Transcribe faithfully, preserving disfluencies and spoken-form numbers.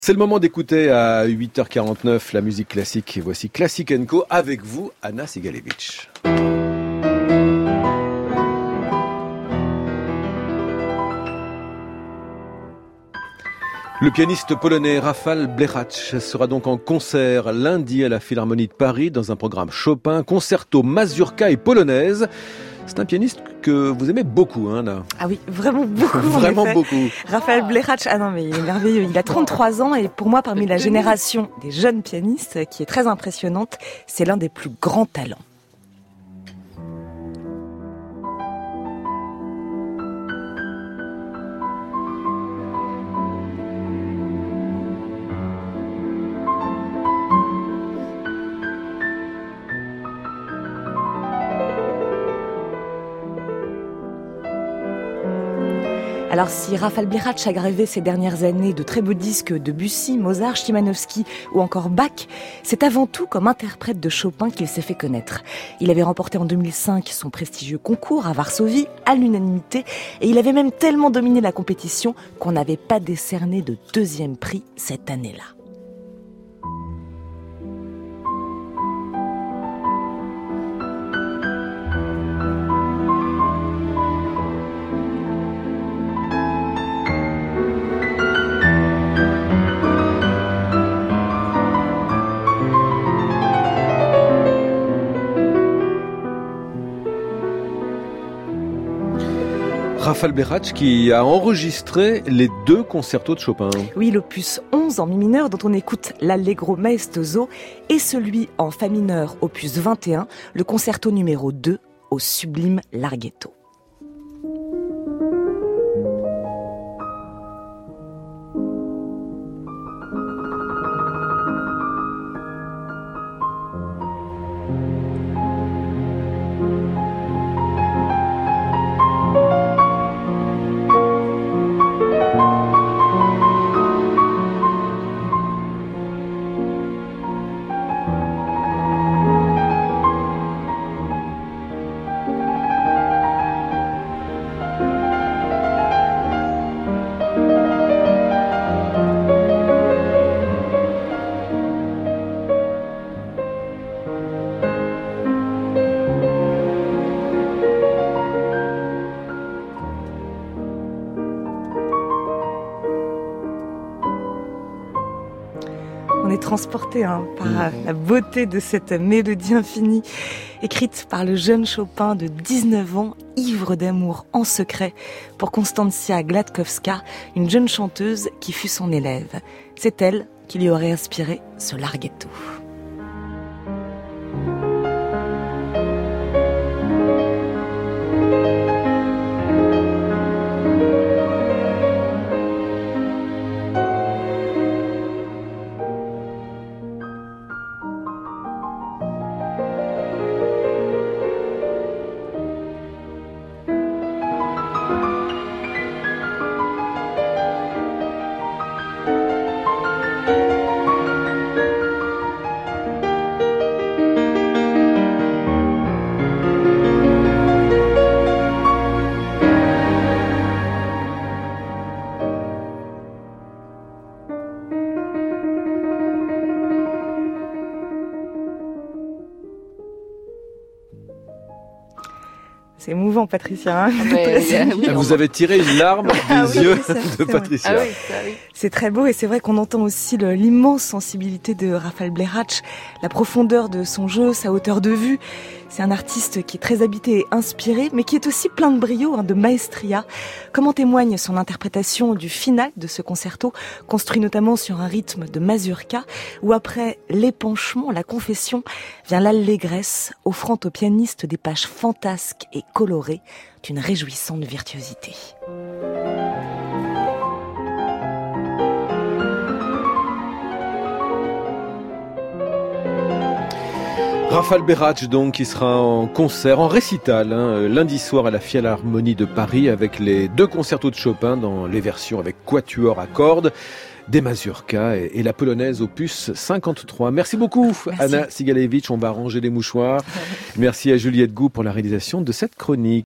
C'est le moment d'écouter à huit heures quarante-neuf la musique classique. Et voici Classic and Co avec vous, Anna Sigalevich. Le pianiste polonais Rafał Blechacz sera donc en concert lundi à la Philharmonie de Paris dans un programme Chopin, concerto, mazurka et polonaise. C'est un pianiste que vous aimez beaucoup, hein, Anna. Ah oui, vraiment beaucoup. Vraiment beaucoup. Rafał Blechacz, ah non mais il est merveilleux. Il a trente-trois ans et pour moi, parmi la génération des jeunes pianistes, qui est très impressionnante, c'est l'un des plus grands talents. Alors si Rafał Blechacz a gravé ces dernières années de très beaux disques de Debussy, Mozart, Chimanovski ou encore Bach, c'est avant tout comme interprète de Chopin qu'il s'est fait connaître. Il avait remporté en deux mille cinq son prestigieux concours à Varsovie, à l'unanimité, et il avait même tellement dominé la compétition qu'on n'avait pas décerné de deuxième prix cette année-là. Rafał Blechacz qui a enregistré les deux concertos de Chopin. Oui, l'opus onze en mi mineur dont on écoute l'Allegro maestoso et celui en fa mineur opus vingt et un, le concerto numéro deux au sublime Larghetto. On est transporté hein, par mmh. la beauté de cette mélodie infinie, écrite par le jeune Chopin de dix-neuf ans, ivre d'amour en secret, pour Konstancja Gładkowska, une jeune chanteuse qui fut son élève. C'est elle qui lui aurait inspiré ce Larghetto. C'est émouvant, Patricia. Hein mais, oui, vous avez tiré une larme des ah, oui, yeux ça, de Patricia. Ah, oui, ça, oui. C'est très beau et c'est vrai qu'on entend aussi le, l'immense sensibilité de Rafał Blechacz, la profondeur de son jeu, sa hauteur de vue. C'est un artiste qui est très habité et inspiré, mais qui est aussi plein de brio, hein, de maestria. Comme en témoigne son interprétation du final de ce concerto, construit notamment sur un rythme de mazurka, où après l'épanchement, la confession, vient l'allégresse, offrant au pianiste des pages fantasques et colorées d'une réjouissante virtuosité. Rafał Blechacz donc qui sera en concert, en récital, hein, lundi soir à la Philharmonie de Paris avec les deux concertos de Chopin dans les versions avec quatuor à cordes, des mazurkas et, et la polonaise opus cinquante-trois. Merci beaucoup Merci. Anna Sigalevich, on va ranger les mouchoirs. Merci à Juliette Gou pour la réalisation de cette chronique.